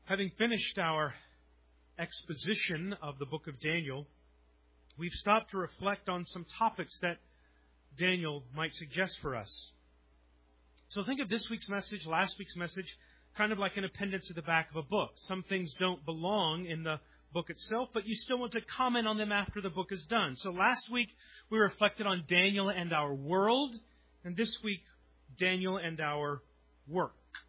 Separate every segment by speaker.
Speaker 1: Having finished our exposition of the book of Daniel, we've stopped to reflect on some topics that Daniel might suggest for us. So think of this week's message, last week's message, kind of like an appendix at the back of a book. Some things don't belong in the book itself, but you still want to comment on them after the book is done. So last week we reflected on Daniel and our world, and this week, Daniel and our work.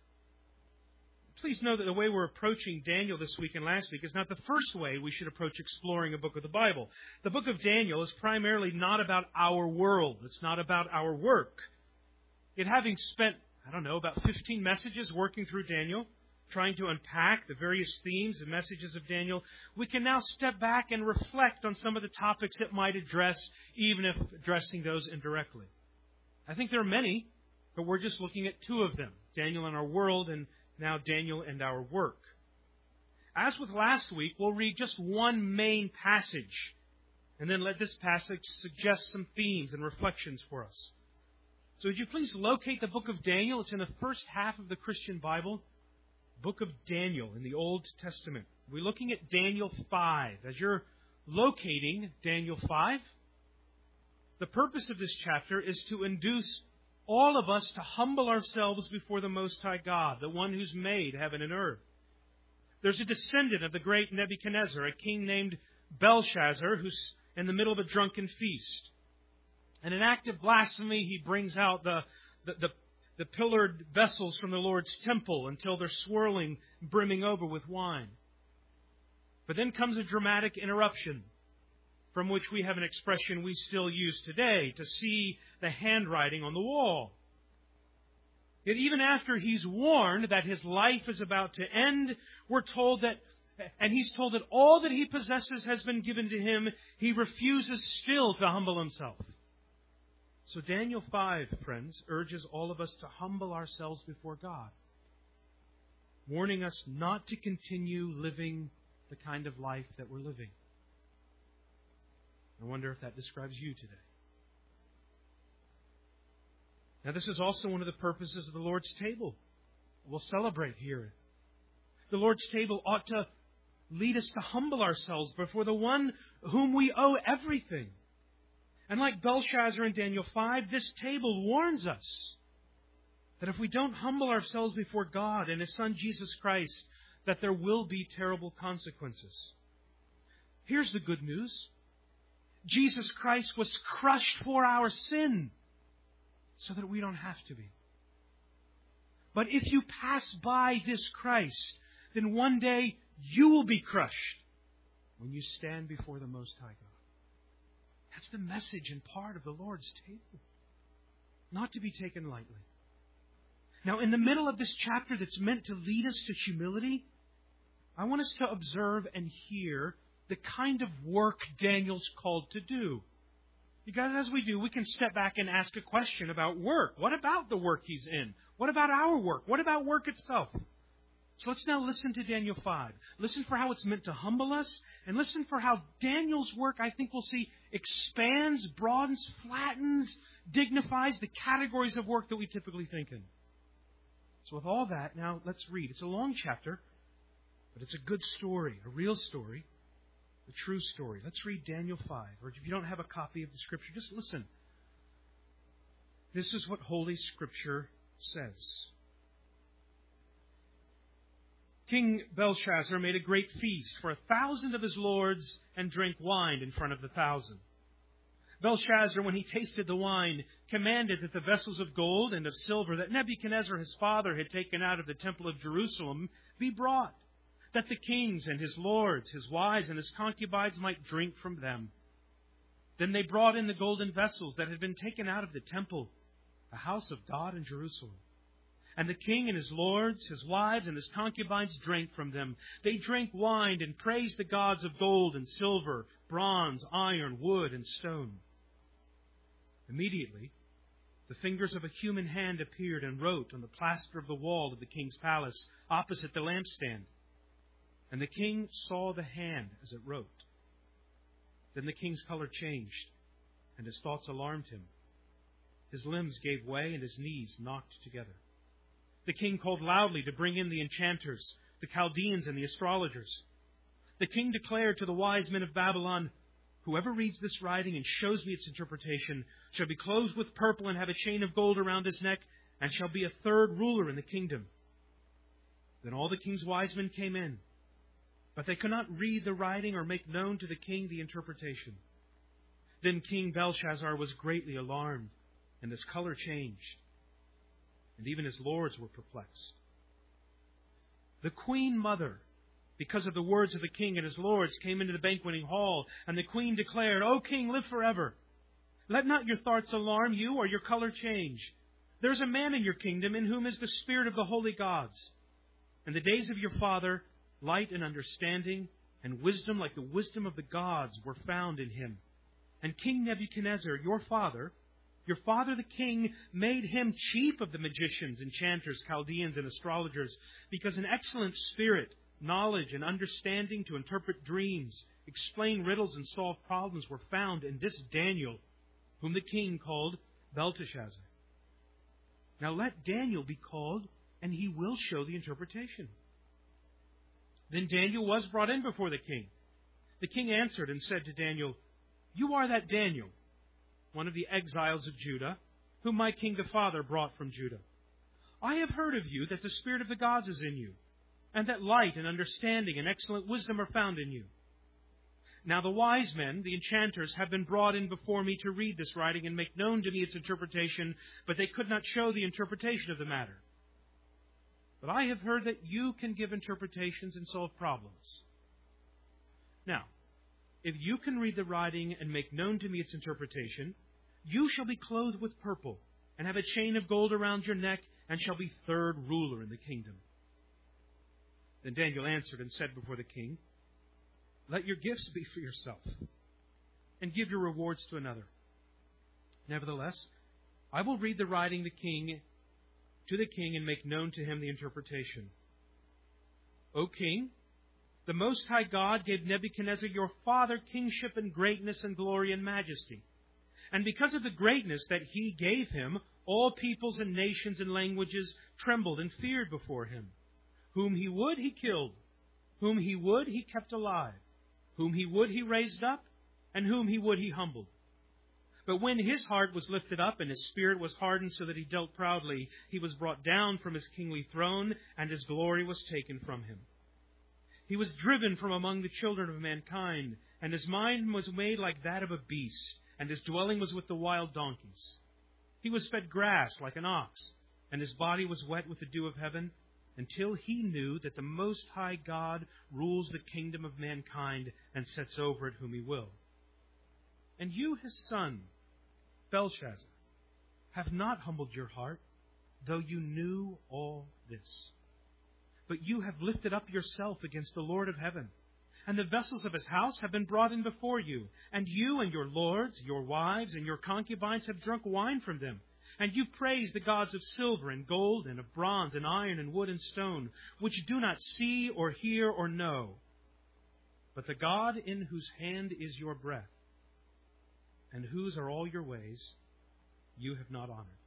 Speaker 1: Please know that the way we're approaching Daniel this week and last week is not the first way we should approach exploring a book of the Bible. The book of Daniel is primarily not about our world. It's not about our work. Yet having spent, about 15 messages working through Daniel, trying to unpack the various themes and messages of Daniel, we can now step back and reflect on some of the topics that might address, even if addressing those indirectly. I think there are many, but we're just looking at two of them, Daniel and our world, and now Daniel and our work. As with last week, we'll read just one main passage, and then let this passage suggest some themes and reflections for us. So would you please locate the book of Daniel? It's in the first half of the Christian Bible, book of Daniel in the Old Testament. We're looking at Daniel 5. As you're locating Daniel 5, the purpose of this chapter is to induce all of us to humble ourselves before the Most High God, the one who's made heaven and earth. There's a descendant of the great Nebuchadnezzar, a king named Belshazzar, who's in the middle of a drunken feast. In an act of blasphemy, he brings out the pillared vessels from the Lord's temple until they're swirling, brimming over with wine. But then comes a dramatic interruption, from which we have an expression we still use today, to see the handwriting on the wall. Yet even after he's warned that his life is about to end, we're told that, and he's told that all that he possesses has been given to him, he refuses still to humble himself. So Daniel 5, friends, urges all of us to humble ourselves before God, warning us not to continue living the kind of life that we're living. I wonder if that describes you today. Now, this is also one of the purposes of the Lord's table. We'll celebrate here. The Lord's table ought to lead us to humble ourselves before the one whom we owe everything. And like Belshazzar in Daniel 5, this table warns us that if we don't humble ourselves before God and His Son Jesus Christ, that there will be terrible consequences. Here's the good news. Jesus Christ was crushed for our sin so that we don't have to be. But if you pass by this Christ, then one day you will be crushed when you stand before the Most High God. That's the message and part of the Lord's table, not to be taken lightly. Now, in the middle of this chapter that's meant to lead us to humility, I want us to observe and hear the kind of work Daniel's called to do. Because as we do, we can step back and ask a question about work. What about the work he's in? What about our work? What about work itself? So let's now listen to Daniel 5. Listen for how it's meant to humble us, and listen for how Daniel's work, I think we'll see, expands, broadens, flattens, dignifies the categories of work that we typically think in. So with all that, now let's read. It's a long chapter, but it's a good story, a real story. The true story. Let's read Daniel 5. Or if you don't have a copy of the Scripture, just listen. This is what Holy Scripture says. King Belshazzar made a great feast for 1,000 of his lords and drank wine in front of the 1,000. Belshazzar, when he tasted the wine, commanded that the vessels of gold and of silver that Nebuchadnezzar his father had taken out of the temple of Jerusalem be brought, that the kings and his lords, his wives, and his concubines might drink from them. Then they brought in the golden vessels that had been taken out of the temple, the house of God in Jerusalem. And the king and his lords, his wives, and his concubines drank from them. They drank wine and praised the gods of gold and silver, bronze, iron, wood, and stone. Immediately, the fingers of a human hand appeared and wrote on the plaster of the wall of the king's palace, opposite the lampstand. And the king saw the hand as it wrote. Then the king's color changed, and his thoughts alarmed him. His limbs gave way, and his knees knocked together. The king called loudly to bring in the enchanters, the Chaldeans and the astrologers. The king declared to the wise men of Babylon, "Whoever reads this writing and shows me its interpretation shall be clothed with purple and have a chain of gold around his neck, and shall be a third ruler in the kingdom." Then all the king's wise men came in, but they could not read the writing or make known to the king the interpretation. Then King Belshazzar was greatly alarmed, and his color changed, and even his lords were perplexed. The queen mother, because of the words of the king and his lords, came into the banqueting hall, and the queen declared, "O king, live forever. Let not your thoughts alarm you or your color change. There is a man in your kingdom in whom is the spirit of the holy gods. In the days of your father, light and understanding and wisdom like the wisdom of the gods were found in him. And King Nebuchadnezzar, your father the king, made him chief of the magicians, enchanters, Chaldeans, and astrologers, because an excellent spirit, knowledge, and understanding to interpret dreams, explain riddles, and solve problems were found in this Daniel, whom the king called Belteshazzar. Now let Daniel be called, and he will show the interpretation." Then Daniel was brought in before the king. The king answered and said to Daniel, "You are that Daniel, one of the exiles of Judah, whom my king the father brought from Judah. I have heard of you that the spirit of the gods is in you, and that light and understanding and excellent wisdom are found in you. Now the wise men, the enchanters, have been brought in before me to read this writing and make known to me its interpretation, but they could not show the interpretation of the matter. But I have heard that you can give interpretations and solve problems. Now, if you can read the writing and make known to me its interpretation, you shall be clothed with purple and have a chain of gold around your neck and shall be third ruler in the kingdom." Then Daniel answered and said before the king, "Let your gifts be for yourself, and give your rewards to another. Nevertheless, I will read the writing to the king and make known to him the interpretation. O king, the Most High God gave Nebuchadnezzar your father kingship and greatness and glory and majesty. And because of the greatness that he gave him, all peoples and nations and languages trembled and feared before him. Whom he would, he killed. Whom he would, he kept alive. Whom he would, he raised up. And whom he would, he humbled. But when his heart was lifted up and his spirit was hardened so that he dealt proudly, he was brought down from his kingly throne, and his glory was taken from him. He was driven from among the children of mankind, and his mind was made like that of a beast, and his dwelling was with the wild donkeys. He was fed grass like an ox, and his body was wet with the dew of heaven, until he knew that the Most High God rules the kingdom of mankind and sets over it whom he will. And you, his son, Belshazzar, have not humbled your heart, though you knew all this. But you have lifted up yourself against the Lord of heaven, and the vessels of his house have been brought in before you, and you and your lords, your wives, and your concubines have drunk wine from them. And you praise the gods of silver and gold and of bronze and iron and wood and stone, which do not see or hear or know. But the God in whose hand is your breath, and whose are all your ways, you have not honored.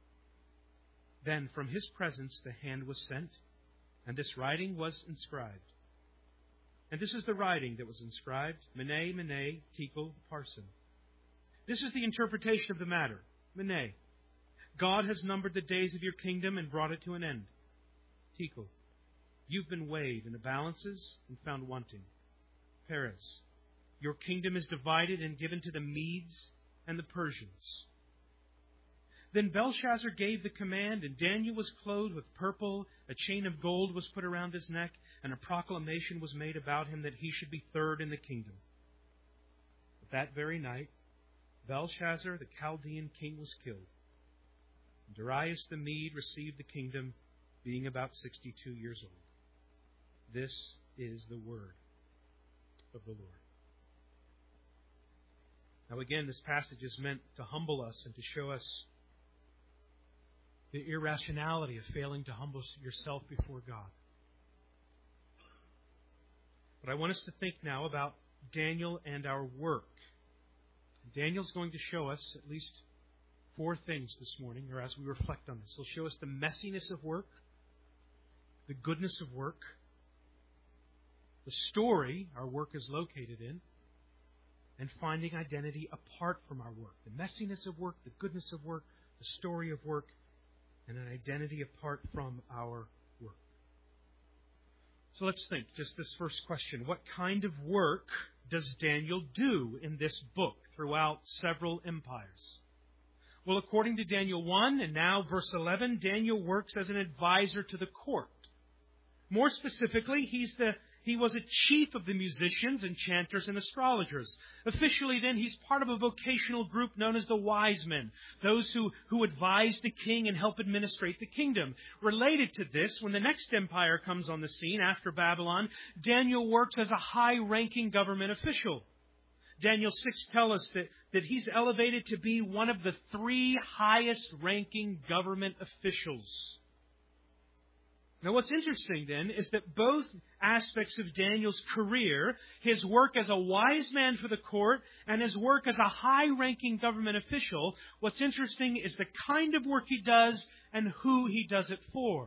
Speaker 1: Then from his presence the hand was sent, and this writing was inscribed. And this is the writing that was inscribed, Mene, Mene, Tekel, Parsin. This is the interpretation of the matter. Mene, God has numbered the days of your kingdom and brought it to an end. Tekel, you've been weighed in the balances and found wanting. Peres, your kingdom is divided and given to the Medes and the Persians. Then Belshazzar gave the command, and Daniel was clothed with purple, a chain of gold was put around his neck, and a proclamation was made about him that he should be third in the kingdom. But that very night, Belshazzar, the Chaldean king, was killed. And Darius the Mede received the kingdom, being about 62 years old. This is the word of the Lord. Now again, this passage is meant to humble us and to show us the irrationality of failing to humble yourself before God. But I want us to think now about Daniel and our work. Daniel's going to show us at least 4 things this morning, or as we reflect on this. He'll show us the messiness of work, the goodness of work, the story our work is located in, and finding identity apart from our work. The messiness of work, the goodness of work, the story of work, and an identity apart from our work. So let's think, just this first question. What kind of work does Daniel do in this book throughout several empires? Well, according to Daniel 1 and now verse 11, Daniel works as an advisor to the court. More specifically, he was a chief of the musicians, enchanters, and astrologers. Officially, then, he's part of a vocational group known as the wise men, those who advise the king and help administrate the kingdom. Related to this, when the next empire comes on the scene after Babylon, Daniel works as a high-ranking government official. Daniel 6 tells us that he's elevated to be one of the 3 highest-ranking government officials. Now, what's interesting, then, is that both aspects of Daniel's career, his work as a wise man for the court and his work as a high-ranking government official, what's interesting is the kind of work he does and who he does it for.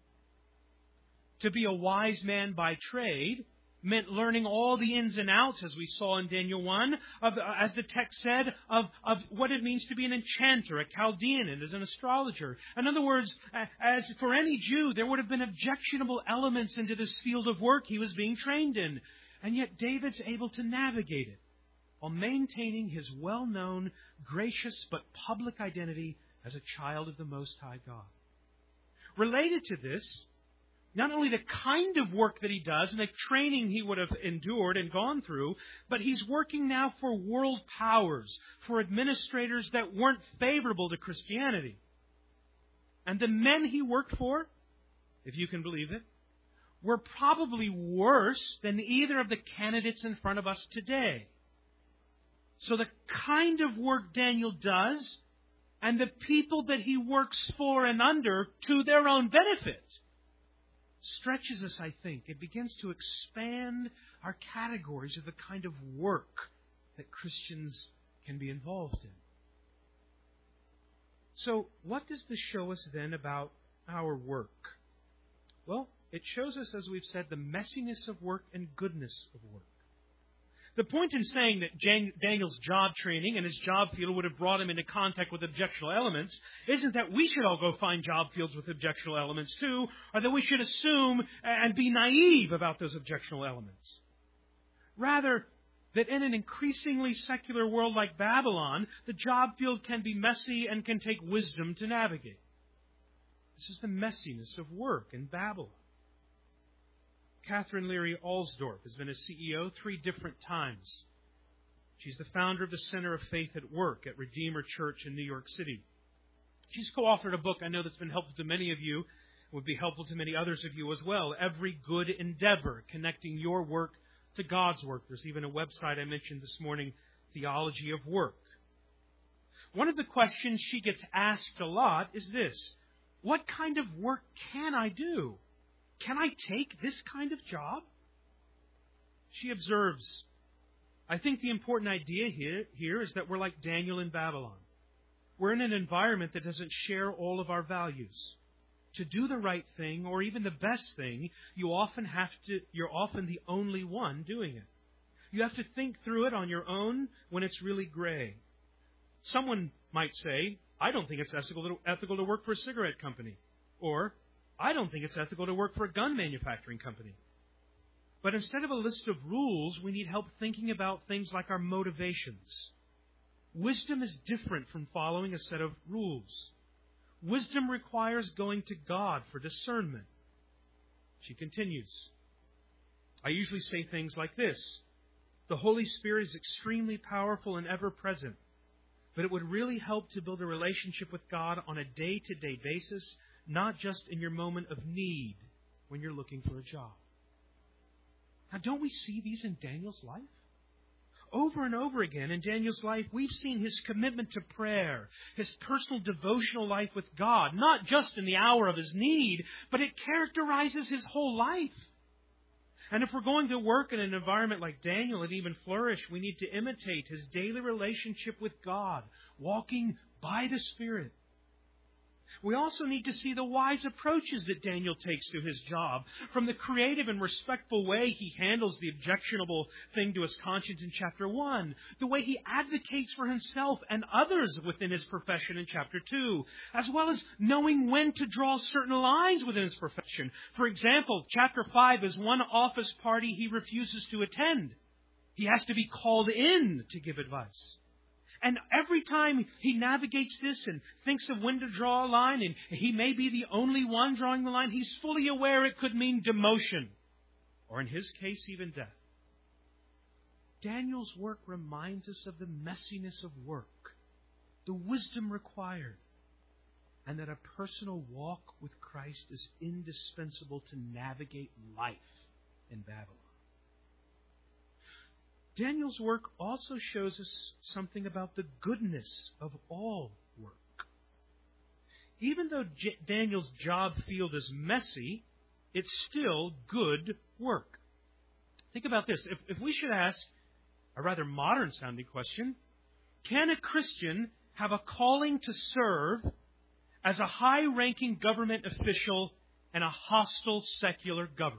Speaker 1: To be a wise man by trade meant learning all the ins and outs, as we saw in Daniel 1, as the text said, of what it means to be an enchanter, a Chaldean, and as an astrologer. In other words, as for any Jew, there would have been objectionable elements into this field of work he was being trained in. And yet David's able to navigate it while maintaining his well-known, gracious, but public identity as a child of the Most High God. Related to this, not only the kind of work that he does and the training he would have endured and gone through, but he's working now for world powers, for administrators that weren't favorable to Christianity. And the men he worked for, if you can believe it, were probably worse than either of the candidates in front of us today. So the kind of work Daniel does and the people that he works for and under to their own benefit stretches us, I think. It begins to expand our categories of the kind of work that Christians can be involved in. So, what does this show us then about our work? Well, it shows us, as we've said, the messiness of work and goodness of work. The point in saying that Daniel's job training and his job field would have brought him into contact with objectionable elements isn't that we should all go find job fields with objectionable elements too, or that we should assume and be naive about those objectionable elements. Rather, that in an increasingly secular world like Babylon, the job field can be messy and can take wisdom to navigate. This is the messiness of work in Babylon. Catherine Leary Alsdorf has been a CEO 3 different times. She's the founder of the Center of Faith at Work at Redeemer Church in New York City. She's co-authored a book I know that's been helpful to many of you, would be helpful to many others of you as well, Every Good Endeavor, Connecting Your Work to God's Work. There's even a website I mentioned this morning, Theology of Work. One of the questions she gets asked a lot is this: what kind of work can I do? Can I take this kind of job? She observes, I think the important idea here is that we're like Daniel in Babylon. We're in an environment that doesn't share all of our values. To do the right thing, or even the best thing, you're often the only one doing it. You have to think through it on your own when it's really gray. Someone might say, I don't think it's ethical to work for a cigarette company. Or, I don't think it's ethical to work for a gun manufacturing company. But instead of a list of rules, we need help thinking about things like our motivations. Wisdom is different from following a set of rules. Wisdom requires going to God for discernment. She continues, I usually say things like this: the Holy Spirit is extremely powerful and ever-present, but it would really help to build a relationship with God on a day-to-day basis, not just in your moment of need when you're looking for a job. Now, don't we see these in Daniel's life? Over and over again in Daniel's life, we've seen his commitment to prayer, his personal devotional life with God, not just in the hour of his need, but it characterizes his whole life. And if we're going to work in an environment like Daniel and even flourish, we need to imitate his daily relationship with God, walking by the Spirit. We also need to see the wise approaches that Daniel takes to his job, from the creative and respectful way he handles the objectionable thing to his conscience in chapter 1, the way he advocates for himself and others within his profession in chapter 2, as well as knowing when to draw certain lines within his profession. For example, chapter 5 is one office party he refuses to attend. He has to be called in to give advice. And every time he navigates this and thinks of when to draw a line, and he may be the only one drawing the line, he's fully aware it could mean demotion, or in his case, even death. Daniel's work reminds us of the messiness of work, the wisdom required, and that a personal walk with Christ is indispensable to navigate life in Babylon. Daniel's work also shows us something about the goodness of all work. Even though Daniel's job field is messy, it's still good work. Think about this. If we should ask a rather modern-sounding question, can a Christian have a calling to serve as a high-ranking government official in a hostile secular government?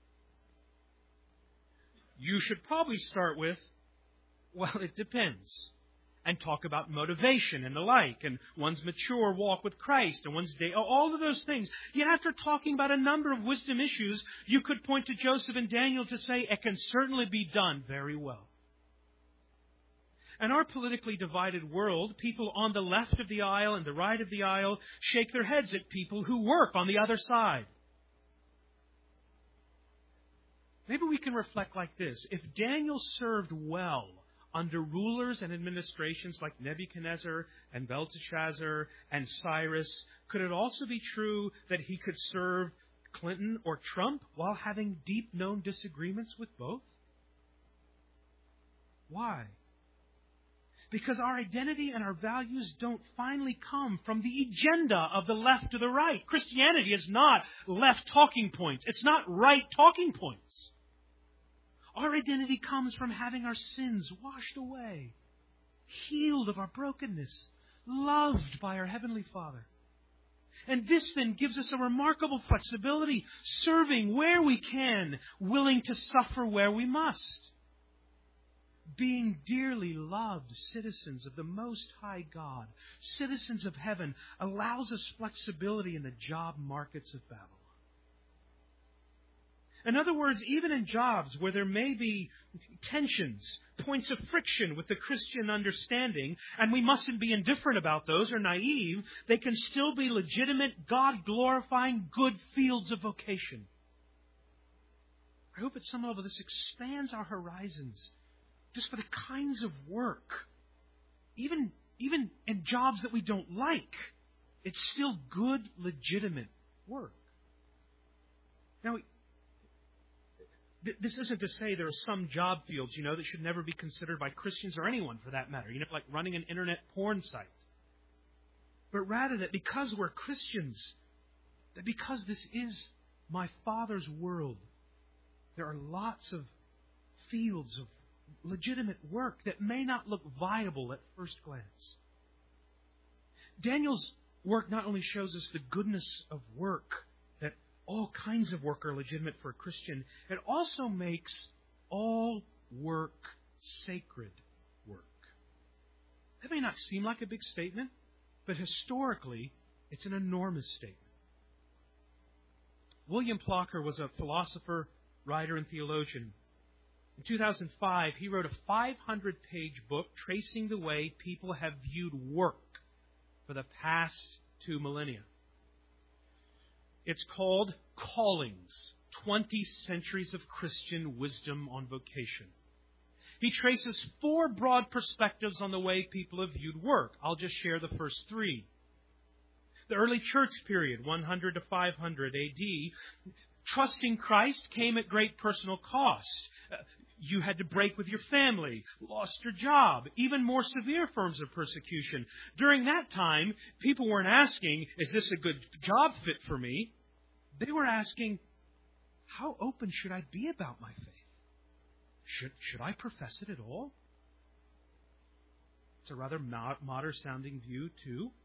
Speaker 1: You should probably start with, well, it depends, and talk about motivation and the like, and one's mature walk with Christ, and one's day, all of those things. Yet after talking about a number of wisdom issues, you could point to Joseph and Daniel to say it can certainly be done very well. In our politically divided world, people on the left of the aisle and the right of the aisle shake their heads at people who work on the other side. Maybe we can reflect like this. If Daniel served well under rulers and administrations like Nebuchadnezzar and Belteshazzar and Cyrus, could it also be true that he could serve Clinton or Trump while having deep-known disagreements with both? Why? Because our identity and our values don't finally come from the agenda of the left to the right. Christianity is not left talking points. It's not right talking points. Our identity comes from having our sins washed away, healed of our brokenness, loved by our Heavenly Father. And this then gives us a remarkable flexibility, serving where we can, willing to suffer where we must. Being dearly loved citizens of the Most High God, citizens of heaven, allows us flexibility in the job markets of Babylon. In other words, even in jobs where there may be tensions, points of friction with the Christian understanding, and we mustn't be indifferent about those or naive, they can still be legitimate, God-glorifying, good fields of vocation. I hope at some level this expands our horizons just for the kinds of work, even in jobs that we don't like, it's still good, legitimate work. Now, this isn't to say there are some job fields, that should never be considered by Christians or anyone for that matter, like running an internet porn site. But rather that because we're Christians, that because this is my Father's world, there are lots of fields of legitimate work that may not look viable at first glance. Daniel's work not only shows us the goodness of work, that all kinds of work are legitimate for a Christian, it also makes all work sacred work. That may not seem like a big statement, but historically, it's an enormous statement. William Plocker was a philosopher, writer, and theologian. In 2005, he wrote a 500-page book tracing the way people have viewed work for the past 2 millennia. It's called Callings, 20 Centuries of Christian Wisdom on Vocation. He traces 4 broad perspectives on the way people have viewed work. I'll just share the first 3. The early church period, 100 to 500 A.D., trusting Christ came at great personal cost. You had to break with your family, lost your job, even more severe forms of persecution. During that time, people weren't asking, is this a good job fit for me? They were asking, how open should I be about my faith? Should I profess it at all? It's a rather modern-sounding view, too.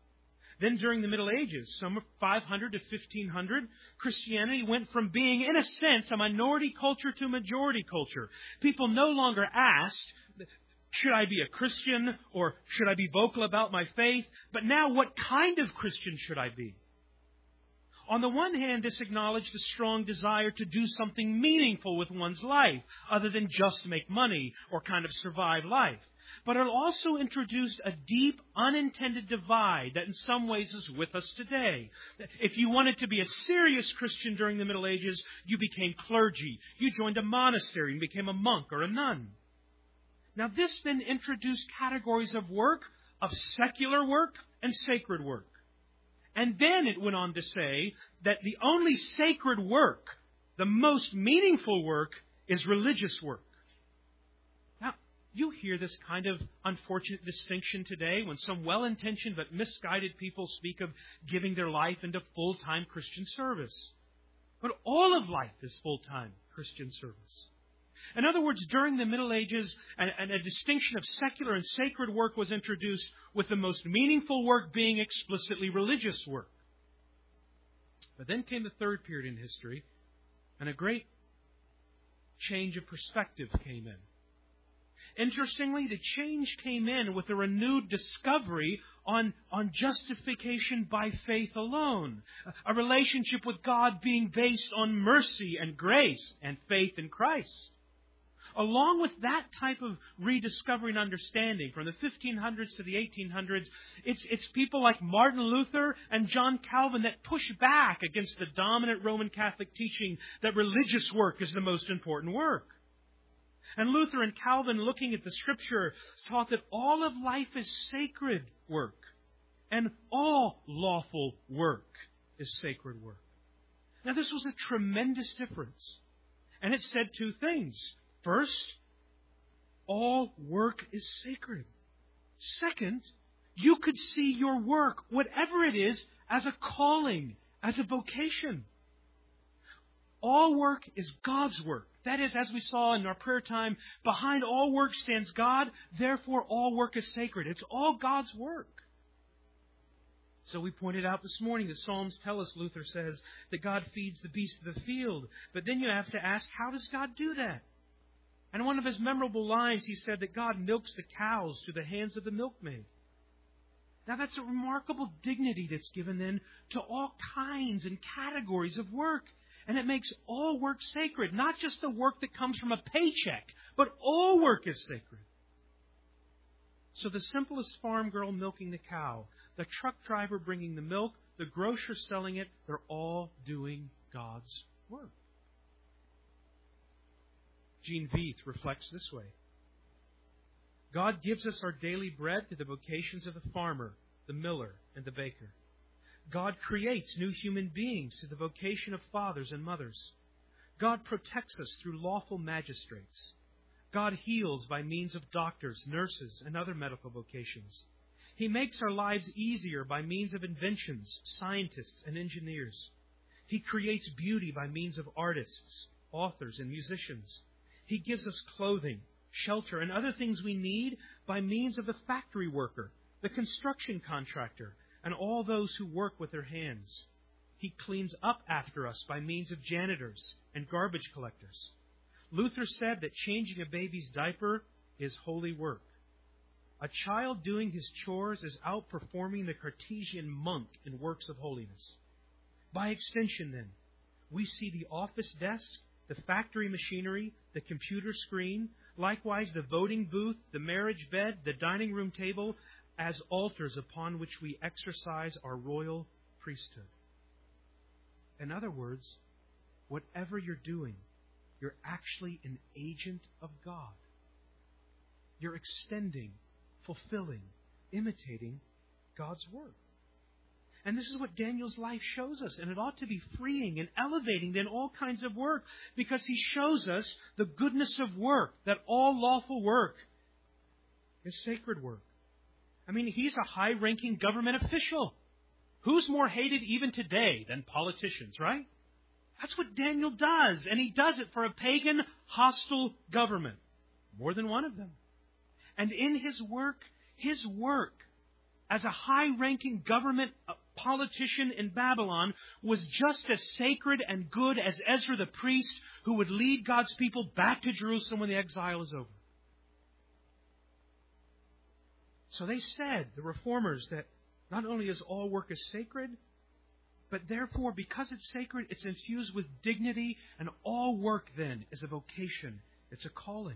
Speaker 1: Then during the Middle Ages, some 500 to 1500, Christianity went from being, in a sense, a minority culture to a majority culture. People no longer asked, should I be a Christian or should I be vocal about my faith? But now, what kind of Christian should I be? On the one hand, this acknowledged a strong desire to do something meaningful with one's life, other than just make money or kind of survive life. But it also introduced a deep, unintended divide that in some ways is with us today. If you wanted to be a serious Christian during the Middle Ages, you became clergy. You joined a monastery and became a monk or a nun. Now this then introduced categories of work, of secular work and sacred work. And then it went on to say that the only sacred work, the most meaningful work, is religious work. Now, you hear this kind of unfortunate distinction today when some well-intentioned but misguided people speak of giving their life into full-time Christian service. But all of life is full-time Christian service. In other words, during the Middle Ages, a distinction of secular and sacred work was introduced, with the most meaningful work being explicitly religious work. But then came the third period in history, and a great change of perspective came in. Interestingly, the change came in with a renewed discovery on justification by faith alone, a relationship with God being based on mercy and grace and faith in Christ. Along with that type of rediscovery and understanding from the 1500s to the 1800s, it's people like Martin Luther and John Calvin that push back against the dominant Roman Catholic teaching that religious work is the most important work. And Luther and Calvin, looking at the Scripture, taught that all of life is sacred work, and all lawful work is sacred work. Now, this was a tremendous difference. And it said two things. First, all work is sacred. Second, you could see your work, whatever it is, as a calling, as a vocation. All work is God's work. That is, as we saw in our prayer time, behind all work stands God, therefore all work is sacred. It's all God's work. So we pointed out this morning, the Psalms tell us, Luther says, that God feeds the beasts of the field. But then you have to ask, how does God do that? And in one of his memorable lines, he said that God milks the cows through the hands of the milkmaid. Now that's a remarkable dignity that's given then to all kinds and categories of work. And it makes all work sacred, not just the work that comes from a paycheck, but all work is sacred. So the simplest farm girl milking the cow, the truck driver bringing the milk, the grocer selling it, they're all doing God's work. Gene Veith reflects this way. God gives us our daily bread through the vocations of the farmer, the miller, and the baker. God creates new human beings through the vocation of fathers and mothers. God protects us through lawful magistrates. God heals by means of doctors, nurses, and other medical vocations. He makes our lives easier by means of inventions, scientists, and engineers. He creates beauty by means of artists, authors, and musicians. He gives us clothing, shelter, and other things we need by means of the factory worker, the construction contractor, and all those who work with their hands. He cleans up after us by means of janitors and garbage collectors. Luther said that changing a baby's diaper is holy work. A child doing his chores is outperforming the Cartesian monk in works of holiness. By extension, then, we see the office desk, the factory machinery, the computer screen, likewise the voting booth, the marriage bed, the dining room table, as altars upon which we exercise our royal priesthood. In other words, whatever you're doing, you're actually an agent of God. You're extending, fulfilling, imitating God's work. And this is what Daniel's life shows us. And it ought to be freeing and elevating than all kinds of work, because he shows us the goodness of work, that all lawful work is sacred work. I mean, he's a high-ranking government official. Who's more hated even today than politicians, right? That's what Daniel does. And he does it for a pagan, hostile government. More than one of them. And in his work as a high-ranking government politician in Babylon, was just as sacred and good as Ezra the priest, who would lead God's people back to Jerusalem when the exile is over. So they said, the reformers, that not only is all work is sacred, but therefore, because it's sacred, it's infused with dignity, and all work then is a vocation. It's a calling.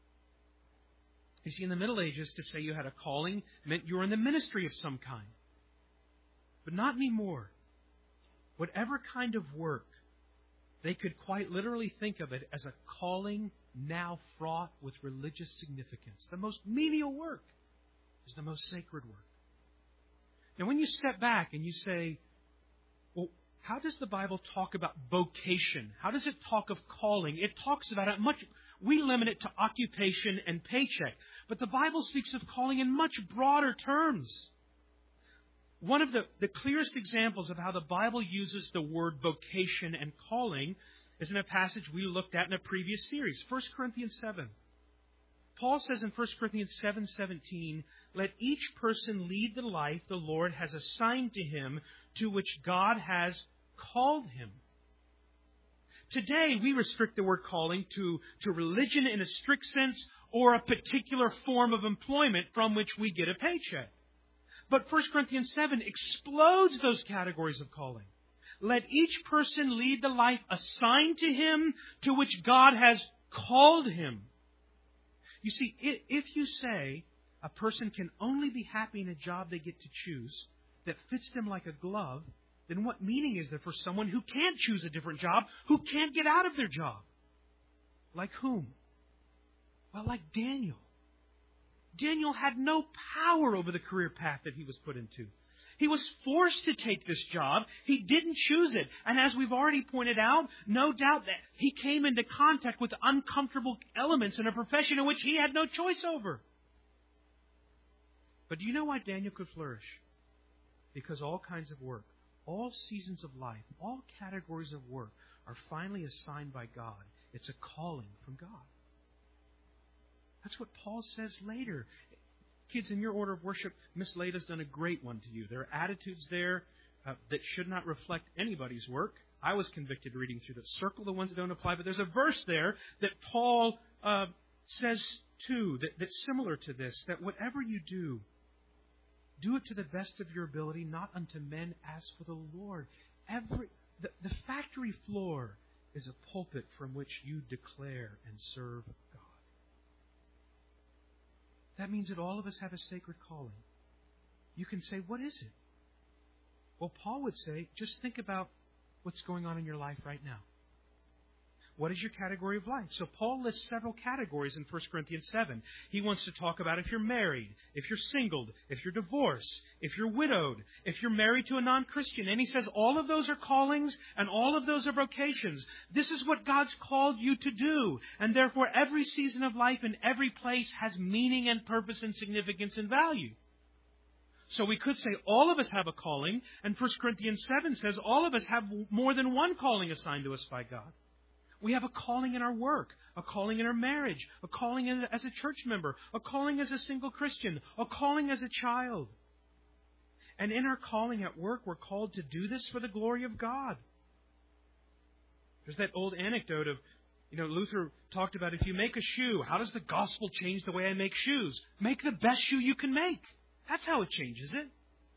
Speaker 1: You see, in the Middle Ages, to say you had a calling meant you were in the ministry of some kind. But not anymore. Whatever kind of work, they could quite literally think of it as a calling now fraught with religious significance. The most menial work is the most sacred work. Now, when you step back and you say, well, how does the Bible talk about vocation? How does it talk of calling? It talks about it much. We limit it to occupation and paycheck. But the Bible speaks of calling in much broader terms. One of the clearest examples of how the Bible uses the word vocation and calling is in a passage we looked at in a previous series, 1 Corinthians 7. Paul says in 1 Corinthians 7:17, "Let each person lead the life the Lord has assigned to him, to which God has called him." Today, we restrict the word calling to religion in a strict sense, or a particular form of employment from which we get a paycheck. But 1 Corinthians 7 explodes those categories of calling. Let each person lead the life assigned to him, to which God has called him. You see, if you say a person can only be happy in a job they get to choose that fits them like a glove, then what meaning is there for someone who can't choose a different job, who can't get out of their job? Like whom? Well, like Daniel. Daniel had no power over the career path that he was put into. He was forced to take this job. He didn't choose it. And as we've already pointed out, no doubt that he came into contact with uncomfortable elements in a profession in which he had no choice over. But do you know why Daniel could flourish? Because all kinds of work, all seasons of life, all categories of work are finally assigned by God. It's a calling from God. That's what Paul says later. Kids, in your order of worship, Miss Lada's done a great one to you. There are attitudes there that should not reflect anybody's work. I was convicted reading through that. Circle the ones that don't apply. But there's a verse there that Paul says too, that's similar to this, that whatever you do it to the best of your ability, not unto men as for the Lord. The factory floor is a pulpit from which you declare and serve God. That means that all of us have a sacred calling. You can say, what is it? Well, Paul would say, just think about what's going on in your life right now. What is your category of life? So Paul lists several categories in 1 Corinthians 7. He wants to talk about if you're married, if you're single, if you're divorced, if you're widowed, if you're married to a non-Christian. And he says all of those are callings and all of those are vocations. This is what God's called you to do. And therefore every season of life in every place has meaning and purpose and significance and value. So we could say all of us have a calling, and 1 Corinthians 7 says all of us have more than one calling assigned to us by God. We have a calling in our work, a calling in our marriage, a calling as a church member, a calling as a single Christian, a calling as a child. And in our calling at work, we're called to do this for the glory of God. There's that old anecdote of, Luther talked about if you make a shoe, how does the gospel change the way I make shoes? Make the best shoe you can make. That's how it changes it.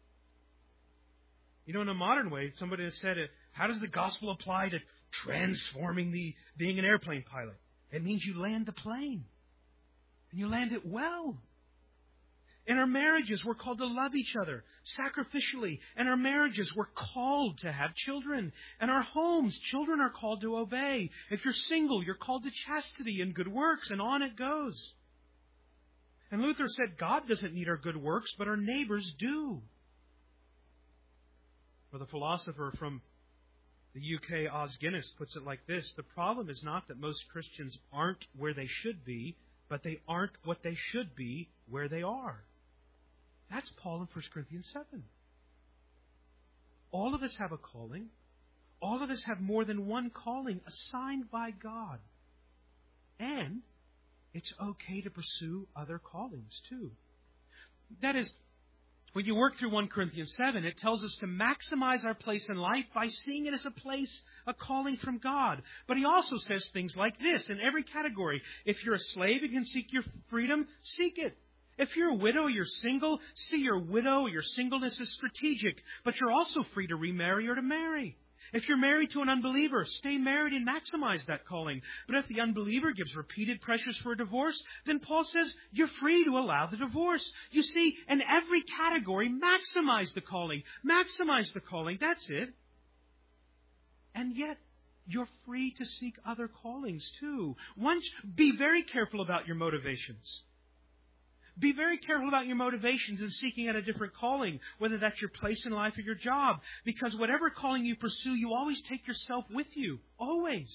Speaker 1: In a modern way, somebody has said, how does the gospel apply to transforming being an airplane pilot? It means you land the plane. And you land it well. In our marriages, we're called to love each other sacrificially. In our marriages, we're called to have children. In our homes, children are called to obey. If you're single, you're called to chastity and good works, and on it goes. And Luther said, God doesn't need our good works, but our neighbors do. Or the philosopher from the UK, Os Guinness, puts it like this: the problem is not that most Christians aren't where they should be, but they aren't what they should be where they are. That's Paul in 1 Corinthians 7. All of us have a calling. All of us have more than one calling assigned by God. And it's okay to pursue other callings too. That is, When you work through 1 Corinthians 7, it tells us to maximize our place in life by seeing it as a place, a calling from God. But he also says things like this in every category. If you're a slave and can seek your freedom, seek it. If you're a widow or you're single, see your widow or your singleness as strategic. But you're also free to remarry or to marry. If you're married to an unbeliever, stay married and maximize that calling. But if the unbeliever gives repeated pressures for a divorce, then Paul says you're free to allow the divorce. You see, in every category, maximize the calling. Maximize the calling. That's it. And yet, you're free to seek other callings too. Be very careful about your motivations. Be very careful about your motivations in seeking out a different calling, whether that's your place in life or your job. Because whatever calling you pursue, you always take yourself with you. Always.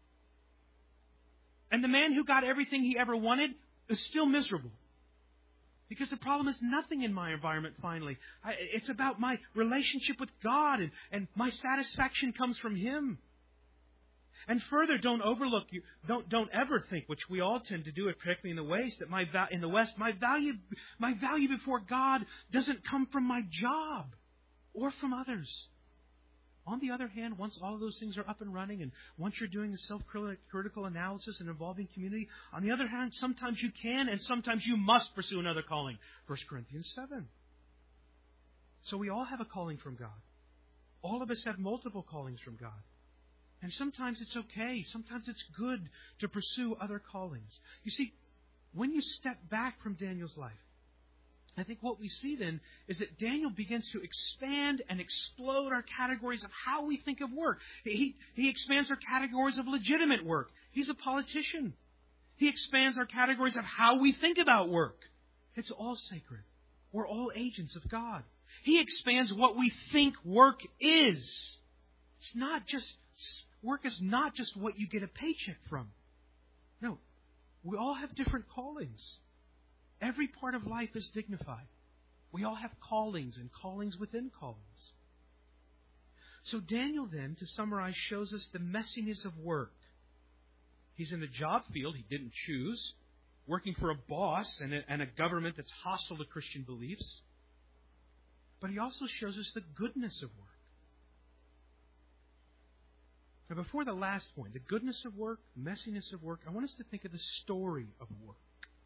Speaker 1: And the man who got everything he ever wanted is still miserable. Because the problem is nothing in my environment, finally. It's about my relationship with God, and my satisfaction comes from Him. And further, don't overlook you. Don't ever think, which we all tend to do, particularly in the West, that my value before God doesn't come from my job or from others. On the other hand, once all of those things are up and running, and once you're doing the self-critical analysis and involving community, on the other hand, sometimes you can and sometimes you must pursue another calling. 1 Corinthians 7. So we all have a calling from God. All of us have multiple callings from God. And sometimes it's okay. Sometimes it's good to pursue other callings. You see, when you step back from Daniel's life, I think what we see then is that Daniel begins to expand and explode our categories of how we think of work. He expands our categories of legitimate work. He's a politician. He expands our categories of how we think about work. It's all sacred. We're all agents of God. He expands what we think work is. It's not just... Work is not just what you get a paycheck from. No, we all have different callings. Every part of life is dignified. We all have callings and callings within callings. So Daniel then, to summarize, shows us the messiness of work. He's in the job field he didn't choose, working for a boss and a government that's hostile to Christian beliefs. But he also shows us the goodness of work. Now, before the last point, the goodness of work, messiness of work, I want us to think of the story of work.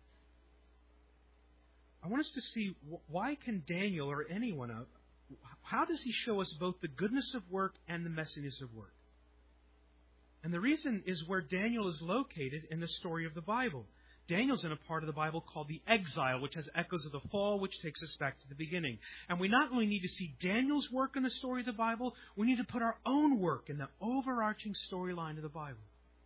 Speaker 1: I want us to see why can Daniel or anyone, how does he show us both the goodness of work and the messiness of work? And the reason is where Daniel is located in the story of the Bible. Daniel's in a part of the Bible called the exile, which has echoes of the fall, which takes us back to the beginning. And we not only need to see Daniel's work in the story of the Bible, we need to put our own work in the overarching storyline of the Bible.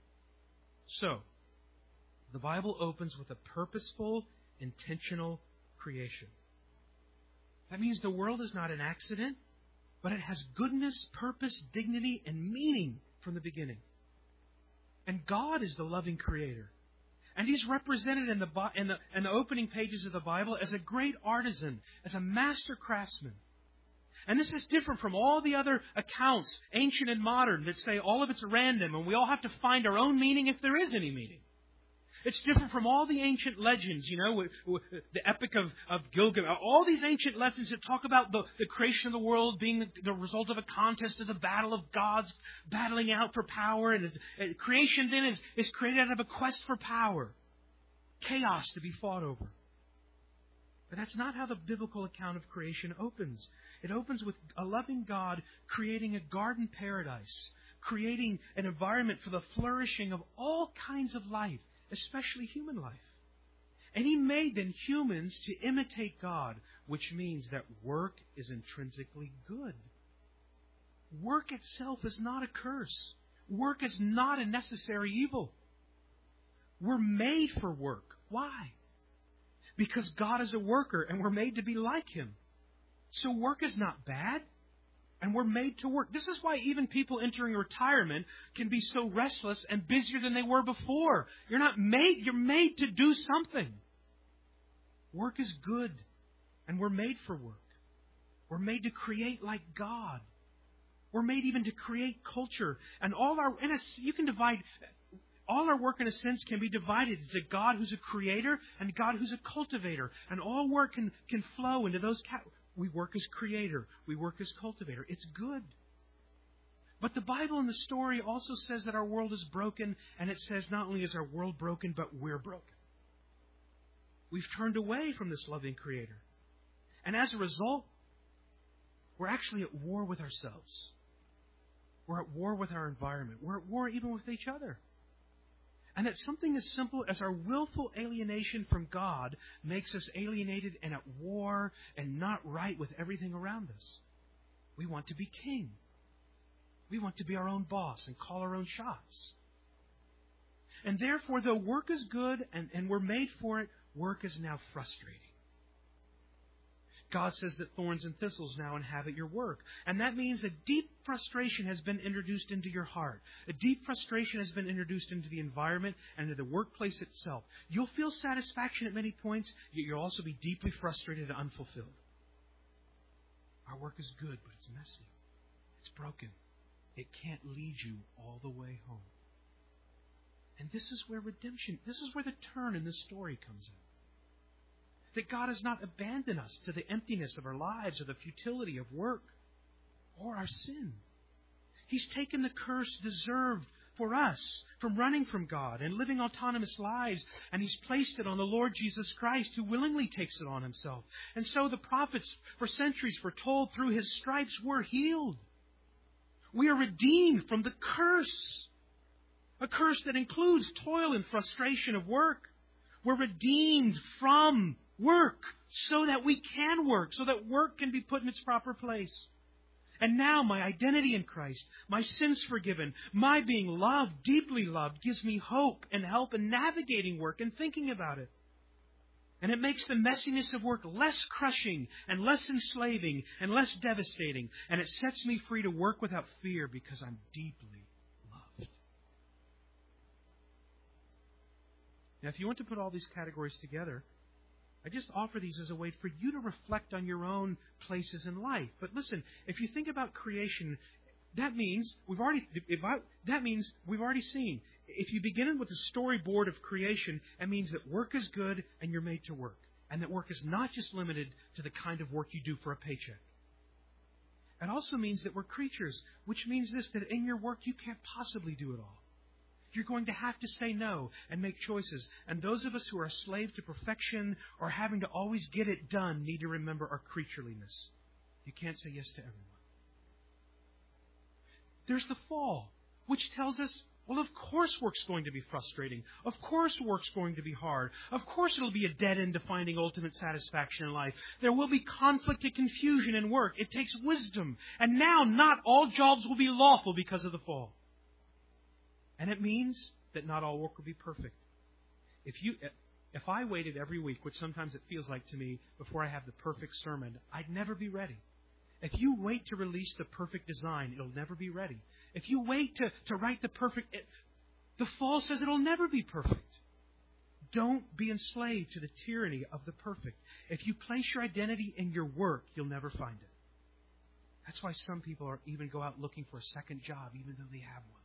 Speaker 1: So, the Bible opens with a purposeful, intentional creation. That means the world is not an accident, but it has goodness, purpose, dignity, and meaning from the beginning. And God is the loving Creator. And He's represented in the opening pages of the Bible as a great artisan, as a master craftsman. And this is different from all the other accounts, ancient and modern, that say all of it's random and we all have to find our own meaning if there is any meaning. It's different from all the ancient legends, the epic of Gilgamesh, all these ancient legends that talk about the creation of the world being the result of a contest of the battle of gods battling out for power. And creation then is created out of a quest for power, chaos to be fought over. But that's not how the biblical account of creation opens. It opens with a loving God creating a garden paradise, creating an environment for the flourishing of all kinds of life, especially human life. And He made then humans to imitate God, which means that work is intrinsically good. Work itself is not a curse. Work is not a necessary evil. We're made for work. Why? Because God is a worker and we're made to be like Him. So work is not bad. And we're made to work. This is why even people entering retirement can be so restless and busier than they were before. You're made to do something. Work is good. And we're made for work. We're made to create like God. We're made even to create culture. And all our work in a sense can be divided into God who's a creator and God who's a cultivator. And all work can flow into those We work as creator. We work as cultivator. It's good. But the Bible in the story also says that our world is broken, and it says not only is our world broken, but we're broken. We've turned away from this loving Creator. And as a result, we're actually at war with ourselves. We're at war with our environment. We're at war even with each other. And that something as simple as our willful alienation from God makes us alienated and at war and not right with everything around us. We want to be king. We want to be our own boss and call our own shots. And therefore, though work is good and we're made for it, work is now frustrating. God says that thorns and thistles now inhabit your work. And that means a deep frustration has been introduced into your heart. A deep frustration has been introduced into the environment and into the workplace itself. You'll feel satisfaction at many points, yet you'll also be deeply frustrated and unfulfilled. Our work is good, but it's messy. It's broken. It can't lead you all the way home. And this is where redemption, this is where the turn in this story comes in. That God has not abandoned us to the emptiness of our lives or the futility of work or our sin. He's taken the curse deserved for us from running from God and living autonomous lives, and He's placed it on the Lord Jesus Christ, who willingly takes it on Himself. And so the prophets for centuries foretold through His stripes we're healed. We are redeemed from the curse. A curse that includes toil and frustration of work. We're redeemed from work so that we can work, so that work can be put in its proper place. And now my identity in Christ, my sins forgiven, my being loved, deeply loved, gives me hope and help in navigating work and thinking about it. And it makes the messiness of work less crushing and less enslaving and less devastating. And it sets me free to work without fear because I'm deeply loved. Now, if you want to put all these categories together, I just offer these as a way for you to reflect on your own places in life. But listen, if you think about creation, that means we've already seen. If you begin with the storyboard of creation, it means that work is good and you're made to work. And that work is not just limited to the kind of work you do for a paycheck. It also means that we're creatures, which means this, that in your work you can't possibly do it all. You're going to have to say no and make choices. And those of us who are a slave to perfection or having to always get it done need to remember our creatureliness. You can't say yes to everyone. There's the fall, which tells us, well, of course work's going to be frustrating. Of course work's going to be hard. Of course it'll be a dead end to finding ultimate satisfaction in life. There will be conflict and confusion in work. It takes wisdom. And now not all jobs will be lawful because of the fall. And it means that not all work will be perfect. If I waited every week, which sometimes it feels like to me, before I have the perfect sermon, I'd never be ready. If you wait to release the perfect design, it'll never be ready. If you wait to write the perfect... the fall says it'll never be perfect. Don't be enslaved to the tyranny of the perfect. If you place your identity in your work, you'll never find it. That's why some people even go out looking for a second job, even though they have one.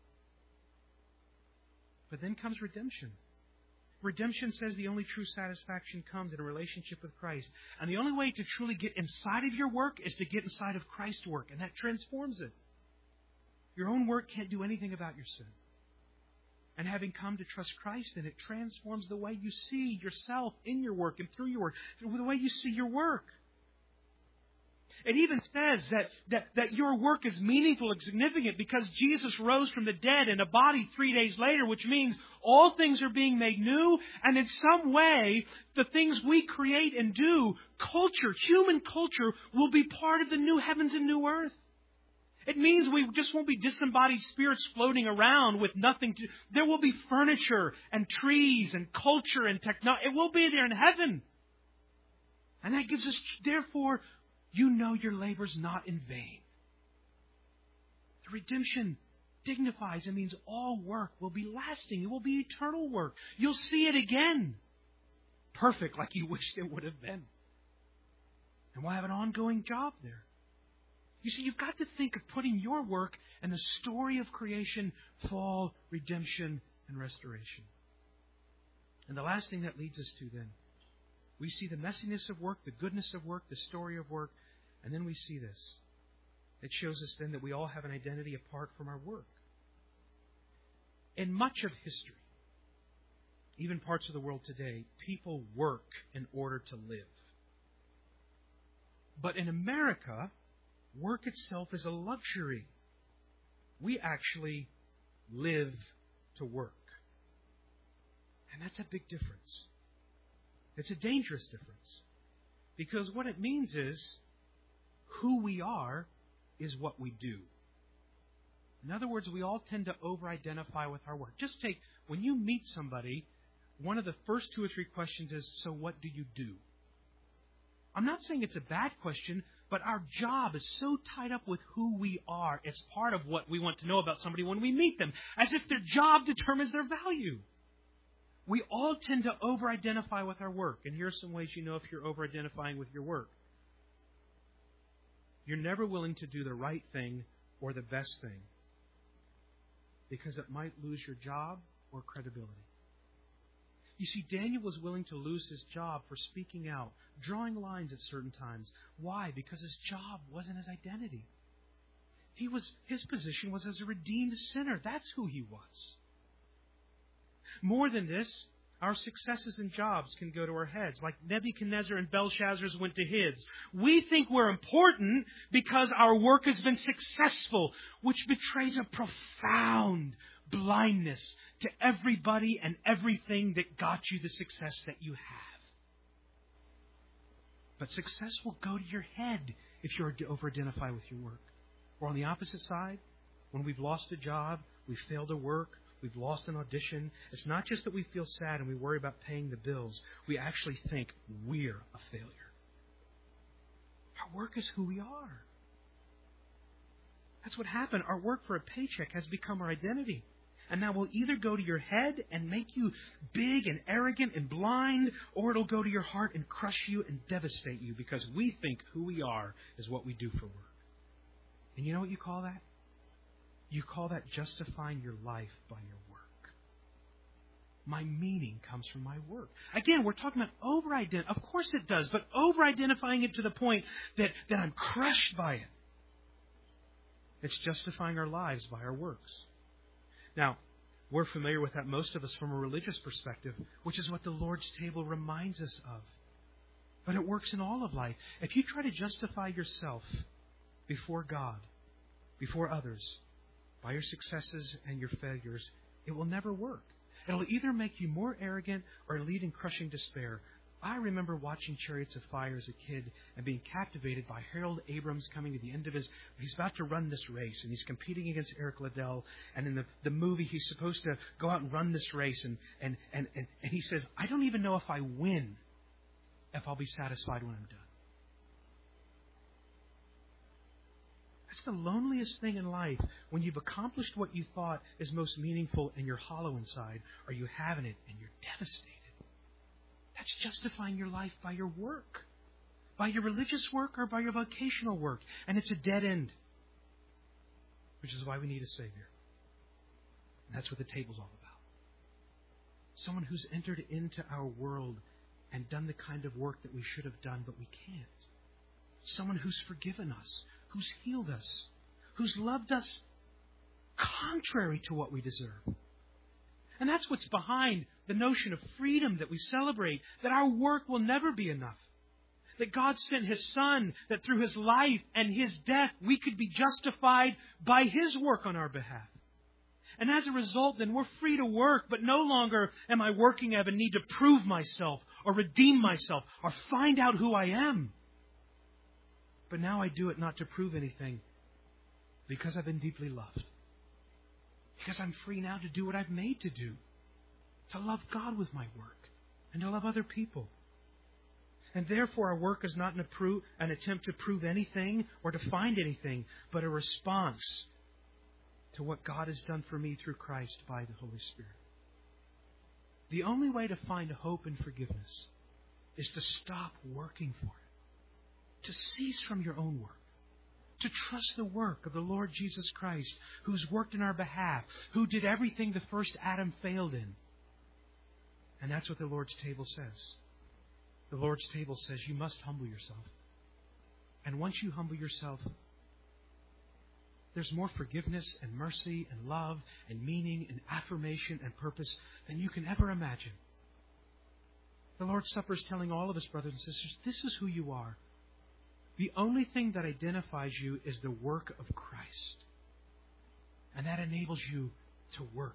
Speaker 1: But then comes redemption. Redemption says the only true satisfaction comes in a relationship with Christ. And the only way to truly get inside of your work is to get inside of Christ's work. And that transforms it. Your own work can't do anything about your sin. And having come to trust Christ, then it transforms the way you see yourself in your work and through your work, the way you see your work. It even says that your work is meaningful and significant because Jesus rose from the dead in a body 3 days later, which means all things are being made new. And in some way, the things we create and do, culture, human culture, will be part of the new heavens and new earth. It means we just won't be disembodied spirits floating around with nothing to... There will be furniture and trees and culture and technology. It will be there in heaven. And that gives us, therefore... You know your labor's not in vain. The redemption dignifies and means all work will be lasting. It will be eternal work. You'll see it again. Perfect like you wished it would have been. And we'll have an ongoing job there. You see, you've got to think of putting your work in the story of creation, fall, redemption, and restoration. And the last thing that leads us to then, we see the messiness of work, the goodness of work, the story of work, And then we see this. It shows us then that we all have an identity apart from our work. In much of history, even parts of the world today, people work in order to live. But in America, work itself is a luxury. We actually live to work. And that's a big difference. It's a dangerous difference. Because what it means is, who we are is what we do. In other words, we all tend to over-identify with our work. Just take, when you meet somebody, one of the first 2 or 3 questions is, so what do you do? I'm not saying it's a bad question, but our job is so tied up with who we are. It's part of what we want to know about somebody when we meet them, as if their job determines their value. We all tend to over-identify with our work. And here are some ways you know if you're over-identifying with your work. You're never willing to do the right thing or the best thing because it might lose your job or credibility. You see, Daniel was willing to lose his job for speaking out, drawing lines at certain times. Why? Because his job wasn't his identity. His position was as a redeemed sinner. That's who he was. More than this, our successes in jobs can go to our heads, like Nebuchadnezzar and Belshazzar's went to his. We think we're important because our work has been successful, which betrays a profound blindness to everybody and everything that got you the success that you have. But success will go to your head if you're to over-identify with your work. Or on the opposite side, when we've lost a job, we've failed at work, we've lost an audition, it's not just that we feel sad and we worry about paying the bills. We actually think we're a failure. Our work is who we are. That's what happened. Our work for a paycheck has become our identity. And now we'll either go to your head and make you big and arrogant and blind, or it'll go to your heart and crush you and devastate you because we think who we are is what we do for work. And you know what you call that? You call that justifying your life by your work. My meaning comes from my work. Again, we're talking about over-identifying. Of course it does, but over-identifying it to the point that I'm crushed by it. It's justifying our lives by our works. Now, we're familiar with that, most of us, from a religious perspective, which is what the Lord's table reminds us of. But it works in all of life. If you try to justify yourself before God, before others, by your successes and your failures, it will never work. It'll either make you more arrogant or lead in crushing despair. I remember watching Chariots of Fire as a kid and being captivated by Harold Abrams coming to the end of he's about to run this race, and he's competing against Eric Liddell. And in the movie, he's supposed to go out and run this race. And he says, I don't even know if I win, if I'll be satisfied when I'm done. That's the loneliest thing in life, when you've accomplished what you thought is most meaningful and you're hollow inside, or you haven't it and you're devastated. That's justifying your life by your work, by your religious work or by your vocational work. And it's a dead end, which is why we need a Savior. And that's what the table's all about. Someone who's entered into our world and done the kind of work that we should have done, but we can't. Someone who's forgiven us, who's healed us, who's loved us contrary to what we deserve. And that's what's behind the notion of freedom that we celebrate, that our work will never be enough. That God sent His Son, that through His life and His death, we could be justified by His work on our behalf. And as a result, then we're free to work, but no longer am I working out of a need to prove myself or redeem myself or find out who I am. But now I do it not to prove anything, because I've been deeply loved. Because I'm free now to do what I've made to do. To love God with my work. And to love other people. And therefore our work is not an attempt to prove anything or to find anything, but a response to what God has done for me through Christ by the Holy Spirit. The only way to find hope and forgiveness is to stop working for it. To cease from your own work. To trust the work of the Lord Jesus Christ, who's worked in our behalf, who did everything the first Adam failed in. And that's what the Lord's table says. The Lord's table says you must humble yourself. And once you humble yourself, there's more forgiveness and mercy and love and meaning and affirmation and purpose than you can ever imagine. The Lord's Supper is telling all of us, brothers and sisters, this is who you are. The only thing that identifies you is the work of Christ. And that enables you to work.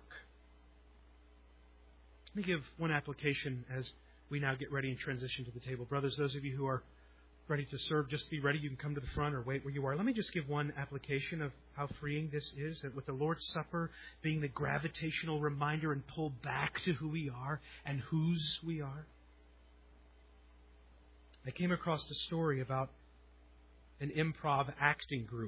Speaker 1: Let me give one application as we now get ready and transition to the table. Brothers, those of you who are ready to serve, just be ready. You can come to the front or wait where you are. Let me just give one application of how freeing this is, that with the Lord's Supper being the gravitational reminder and pull back to who we are and whose we are. I came across a story about an improv acting group.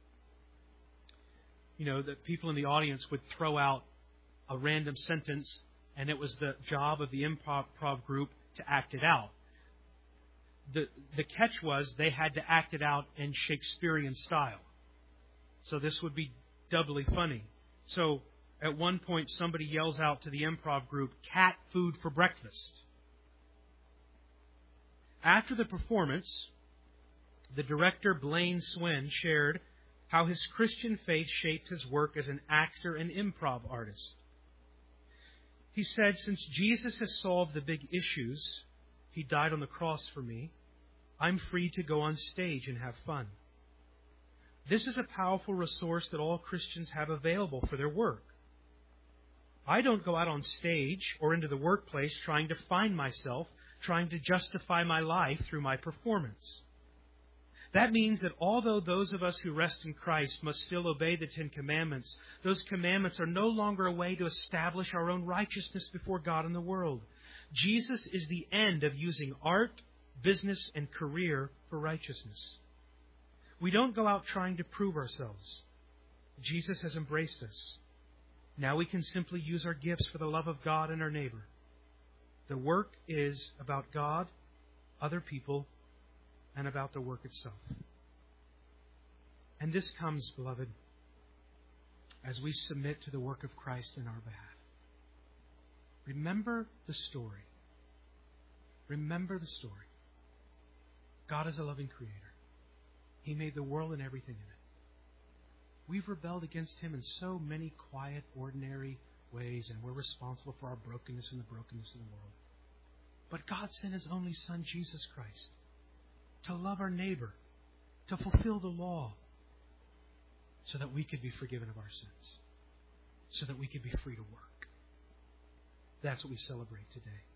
Speaker 1: You know, that people in the audience would throw out a random sentence, and it was the job of the improv group to act it out. The catch was they had to act it out in Shakespearean style. So this would be doubly funny. So at one point, somebody yells out to the improv group, "Cat food for breakfast." After the performance, the director, Blaine Swin, shared how his Christian faith shaped his work as an actor and improv artist. He said, "Since Jesus has solved the big issues, He died on the cross for me, I'm free to go on stage and have fun. This is a powerful resource that all Christians have available for their work. I don't go out on stage or into the workplace trying to find myself, trying to justify my life through my performance. That means that although those of us who rest in Christ must still obey the Ten Commandments, those commandments are no longer a way to establish our own righteousness before God and the world. Jesus is the end of using art, business, and career for righteousness. We don't go out trying to prove ourselves. Jesus has embraced us. Now we can simply use our gifts for the love of God and our neighbor. The work is about God, other people, and about the work itself." And this comes, beloved, as we submit to the work of Christ in our behalf. Remember the story. Remember the story. God is a loving Creator. He made the world and everything in it. We've rebelled against Him in so many quiet, ordinary ways, and we're responsible for our brokenness and the brokenness of the world. But God sent His only Son, Jesus Christ, to love our neighbor, to fulfill the law, so that we could be forgiven of our sins, so that we could be free to work. That's what we celebrate today.